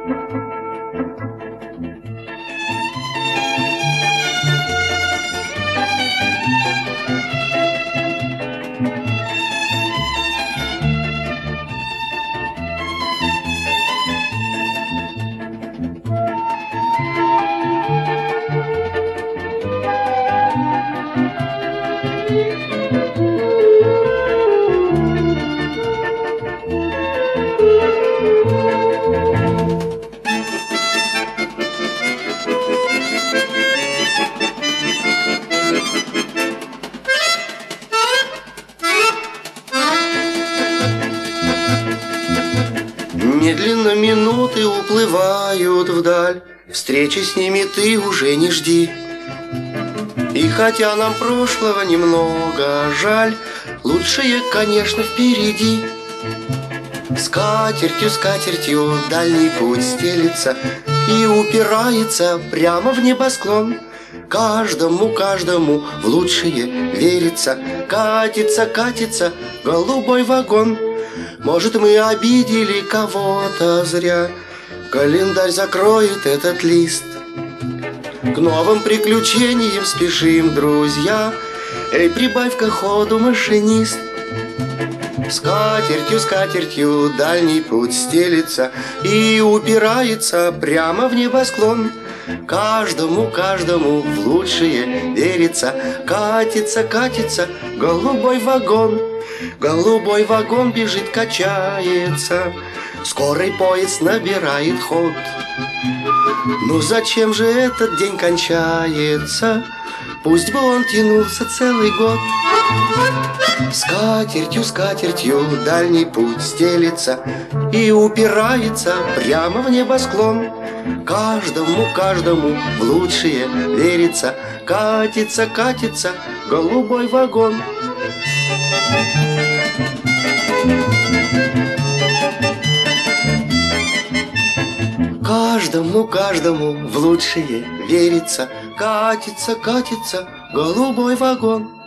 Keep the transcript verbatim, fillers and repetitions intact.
Медленно минуты уплывают вдаль, встречи с ними ты уже не жди. И хотя нам прошлого немного жаль, лучшее, конечно, впереди. Скатертью, скатертью дальний путь стелится и упирается прямо в небосклон. Каждому, каждому в лучшее верится. Катится, катится голубой вагон. Может, мы обидели кого-то зря, календарь закроет этот лист. К новым приключениям спешим, друзья. Эй, прибавь-ка ходу, машинист. Скатертью, скатертью дальний путь стелится и упирается прямо в небосклон. Каждому, каждому в лучшее верится. Катится, катится голубой вагон. Голубой вагон бежит, качается, скорый поезд набирает ход. Ну зачем же этот день кончается? Пусть бы он тянулся целый год. Скатертью, скатертью дальний путь стелится и упирается прямо в небосклон. Каждому, каждому в лучшее верится. Катится, катится голубой вагон. Каждому, каждому в лучшее верится. Катится, катится голубой вагон.